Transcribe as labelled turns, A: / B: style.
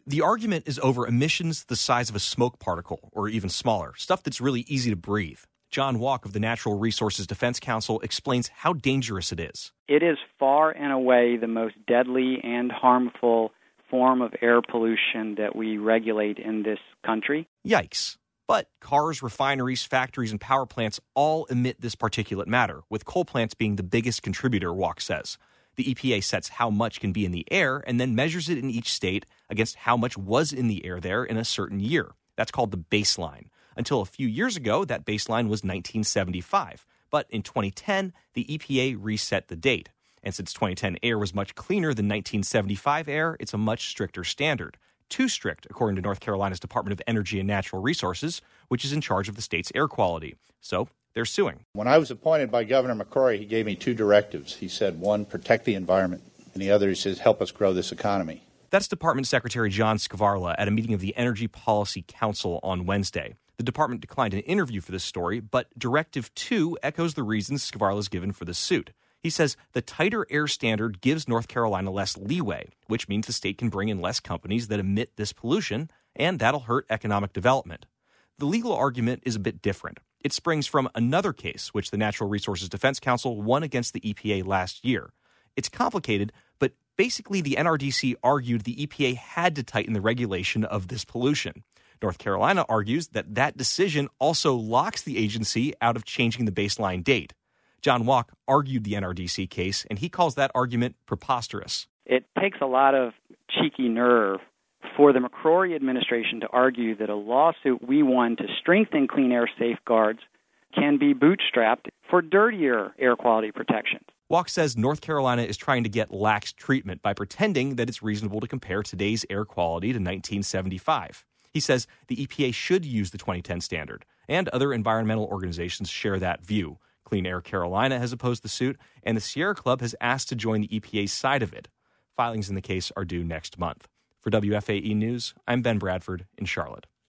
A: The argument is over emissions the size of a smoke particle, or even smaller, stuff that's really easy to breathe. John Walk of the Natural Resources Defense Council explains how dangerous it is.
B: It is far and away the most deadly and harmful form of air pollution that we regulate in this country.
A: Yikes. But cars, refineries, factories, and power plants all emit this particulate matter, with coal plants being the biggest contributor, Walk says. The EPA sets how much can be in the air and then measures it in each state against how much was in the air there in a certain year. That's called the baseline. Until a few years ago, that baseline was 1975. But in 2010, the EPA reset the date. And since 2010 air was much cleaner than 1975 air, it's a much stricter standard. Too strict, according to North Carolina's Department of Energy and Natural Resources, which is in charge of the state's air quality. So they're suing.
C: When I was appointed by Governor McCrory, he gave me two directives. He said, one, protect the environment, and the other, he says, help us grow this economy.
A: That's Department Secretary John Skvarla at a meeting of the Energy Policy Council on Wednesday. The department declined an interview for this story, but Directive 2 echoes the reasons Skvarla's given for the suit. He says the tighter air standard gives North Carolina less leeway, which means the state can bring in less companies that emit this pollution, and that'll hurt economic development. The legal argument is a bit different. It springs from another case, which the Natural Resources Defense Council won against the EPA last year. It's complicated, but basically the NRDC argued the EPA had to tighten the regulation of this pollution. North Carolina argues that that decision also locks the agency out of changing the baseline date. John Walk argued the NRDC case, and he calls that argument preposterous.
B: It takes a lot of cheeky nerve for the McCrory administration to argue that a lawsuit we won to strengthen clean air safeguards can be bootstrapped for dirtier air quality protections.
A: Walk says North Carolina is trying to get lax treatment by pretending that it's reasonable to compare today's air quality to 1975. He says the EPA should use the 2010 standard, and other environmental organizations share that view. Clean Air Carolina has opposed the suit, and the Sierra Club has asked to join the EPA's side of it. Filings in the case are due next month. For WFAE News, I'm Ben Bradford in Charlotte.